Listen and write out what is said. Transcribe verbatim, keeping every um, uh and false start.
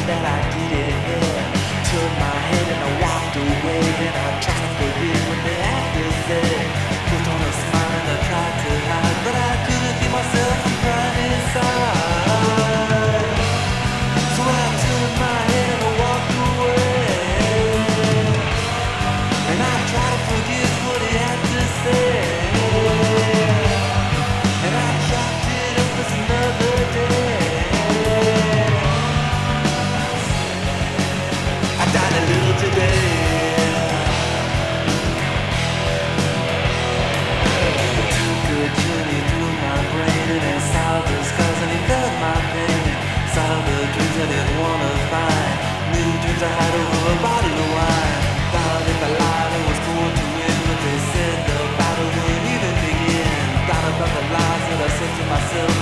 that I did it here. Turned my head and I walked away. Then I tried to forget what they had to say. Put on a smile and I tried to hide, but I couldn't keep myself from crying inside. So I turned my head and I walked away. And I tried to forget what he had to say. And I chopped it up as another day. I died a little today. Took a journey through my brain and I saw the scars and it felt my pain. Saw the dreams I didn't wanna find. New dreams I had over a bottle of wine. Thought if I lied I was going to win, but they said the battle wouldn't even begin. Thought about the lies that I said to myself